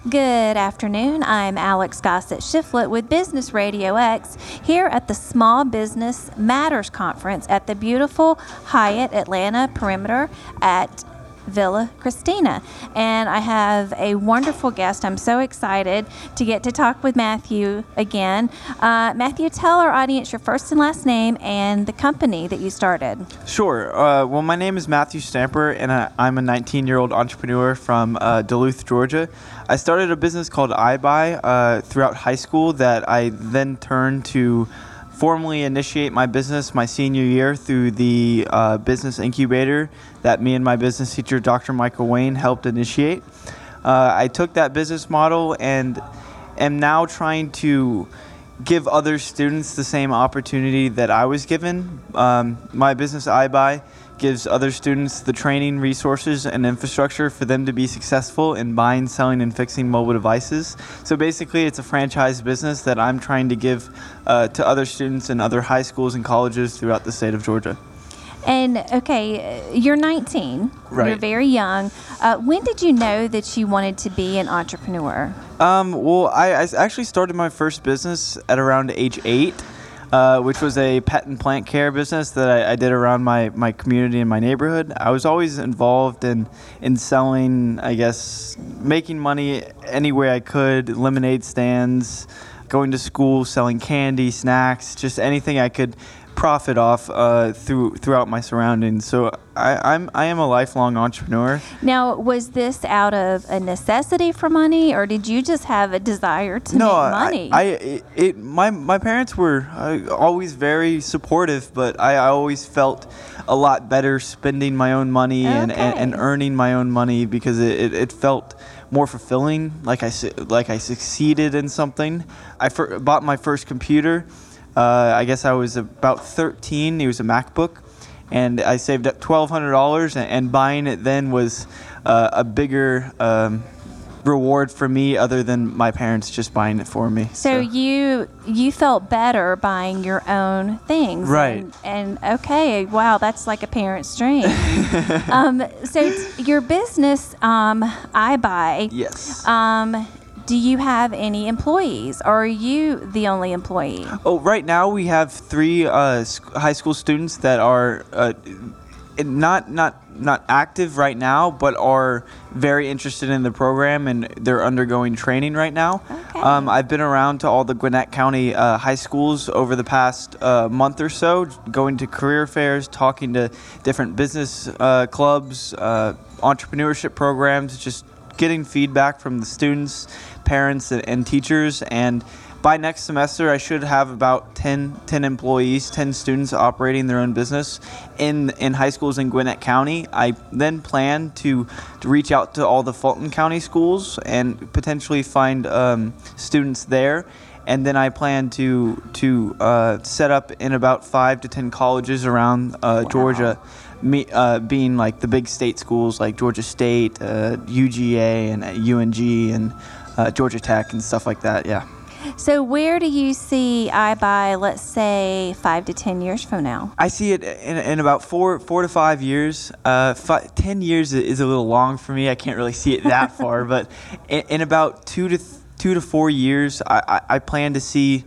Good afternoon. I'm Alex Gossett Shiflett with Business Radio X here at the Small Business Matters Conference at the beautiful Hyatt Atlanta Perimeter at Villa Christina. And I have a wonderful guest. I'm so excited to get to talk with Matthew again. Matthew, tell our audience your first and last name and the company that you started. Sure. Well, my name is Matthew Stamper, and I'm a 19-year-old entrepreneur from Duluth, Georgia. I started a business called iBuy throughout high school that I then turned to formally initiate my business my senior year through the business incubator that me and my business teacher, Dr. Michael Wayne, helped initiate. I took that business model and am now trying to give other students the same opportunity that I was given. My business, iBuy, gives other students the training, resources, and infrastructure for them to be successful in buying, selling, and fixing mobile devices. So basically, it's a franchise business that I'm trying to give to other students in other high schools and colleges throughout the state of Georgia. And, okay, you're 19. Right. You're very young. When did you know that you wanted to be an entrepreneur? Well, I actually started my first business at around age 8. Which was a pet and plant care business that I did around my community and my neighborhood. I was always involved in selling, I guess, making money any way I could, lemonade stands, going to school, selling candy, snacks, just anything I could profit off throughout my surroundings. So I am a lifelong entrepreneur. Now, was this out of a necessity for money, or did you just have a desire to make money? My parents were always very supportive, but I always felt a lot better spending my own money and earning my own money because it felt more fulfilling, like I succeeded in something. I bought my first computer. I guess I was about 13. It was a MacBook, and I saved up $1,200, and buying it then was a bigger reward for me other than my parents just buying it for me. So you felt better buying your own things. Right. And okay, wow, that's like a parent's dream. So your business, iBuy. Yes. Do you have any employees, or are you the only employee? Oh, right now we have 3 high school students that are not active right now, but are very interested in the program, and they're undergoing training right now. Okay. I've been around to all the Gwinnett County high schools over the past month or so, going to career fairs, talking to different business clubs, entrepreneurship programs, just getting feedback from the students, parents, and teachers. And by next semester, I should have about 10 employees, 10 students operating their own business in high schools in Gwinnett County. I then plan to reach out to all the Fulton County schools and potentially find students there. And then I plan to set up in about 5 to 10 colleges around Georgia, being like the big state schools like Georgia State, UGA, and UNG, and Georgia Tech, and stuff like that. Yeah. So where do you see iBuy, let's say, 5 to 10 years from now? I see it in about 4 to 5 years. 10 years is a little long for me. I can't really see it that far, but in about 2 to 4 years, I plan to see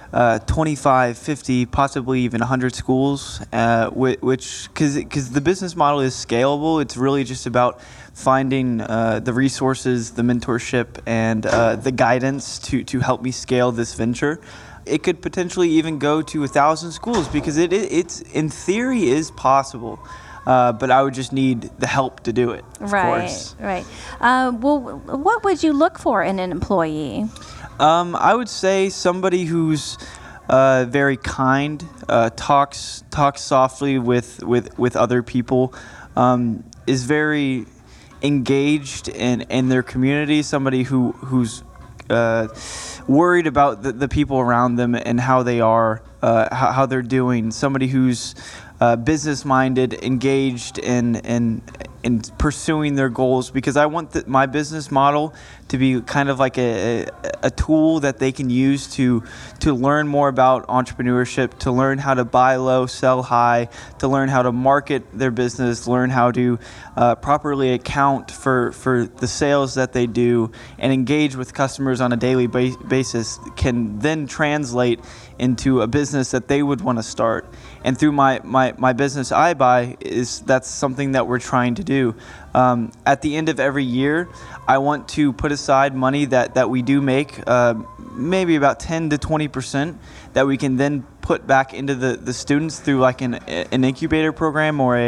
25, 50, possibly even 100 schools, which, because the business model is scalable. It's really just about finding the resources, the mentorship, and the guidance to help me scale this venture. It could potentially even go to 1,000 schools because it's in theory is possible. But I would just need the help to do it, of course. Right. Well, what would you look for in an employee? I would say somebody who's very kind, talks softly with other people, is very engaged in their community. Somebody who's worried about the people around them and how they are, how they're doing. Somebody who's business-minded, engaged in in pursuing their goals, because I want my business model to be kind of like a tool that they can use to learn more about entrepreneurship, to learn how to buy low, sell high, to learn how to market their business, learn how to properly account for the sales that they do, and engage with customers on a daily basis, can then translate into a business that they would want to start. And through my business, iBuy, that's something that we're trying to do. At the end of every year, I want to put aside money that we do make, maybe about 10 to 20%, that we can then put back into the students through like an incubator program, or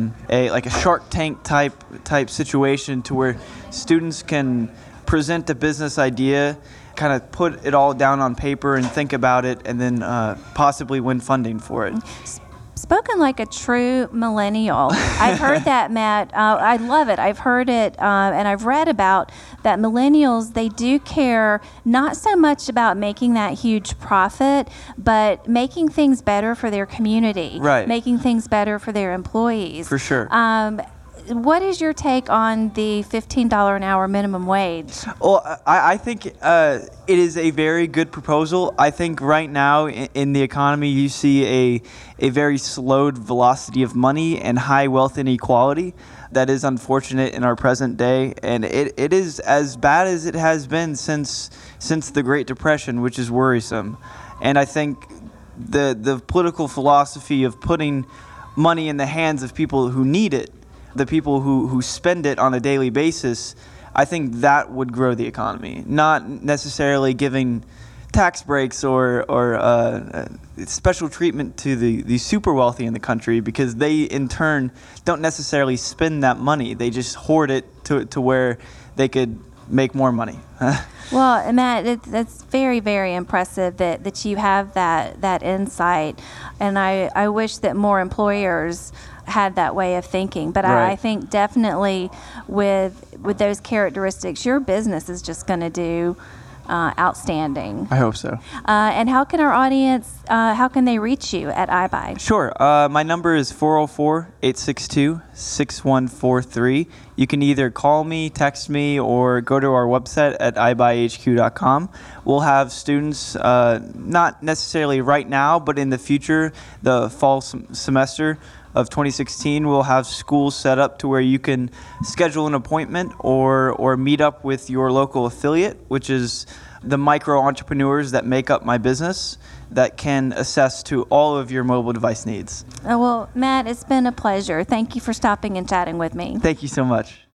a Shark Tank type situation, to where students can present a business idea, kind of put it all down on paper and think about it, and then possibly win funding for it. Spoken like a true millennial. I've heard that, Matt. I love it. I've heard it, and I've read about that millennials, they do care not so much about making that huge profit, but making things better for their community. Right. Making things better for their employees. For sure. What is your take on the $15 an hour minimum wage? Well, I think it is a very good proposal. I think right now in the economy, you see a very slowed velocity of money and high wealth inequality. That is unfortunate in our present day, and it is as bad as it has been since the Great Depression, which is worrisome. And I think the political philosophy of putting money in the hands of people who need it, the people who spend it on a daily basis, I think that would grow the economy. Not necessarily giving tax breaks or special treatment to the super wealthy in the country, because they in turn don't necessarily spend that money. They just hoard it to where they could make more money. Well, Matt, that's very, very impressive that you have that insight, and I wish that more employers had that way of thinking. But right. I think definitely with those characteristics, your business is just going to do outstanding. I hope so. And how can our audience, how can they reach you at iBuy? Sure. My number is 404-862-6143. You can either call me, text me, or go to our website at ibuyhq.com. We'll have students, not necessarily right now, but in the future, the fall semester of 2016, we'll have schools set up to where you can schedule an appointment or meet up with your local affiliate, which is the micro entrepreneurs that make up my business, that can assess to all of your mobile device needs. Well, Matt, it's been a pleasure. Thank you for stopping and chatting with me. Thank you so much.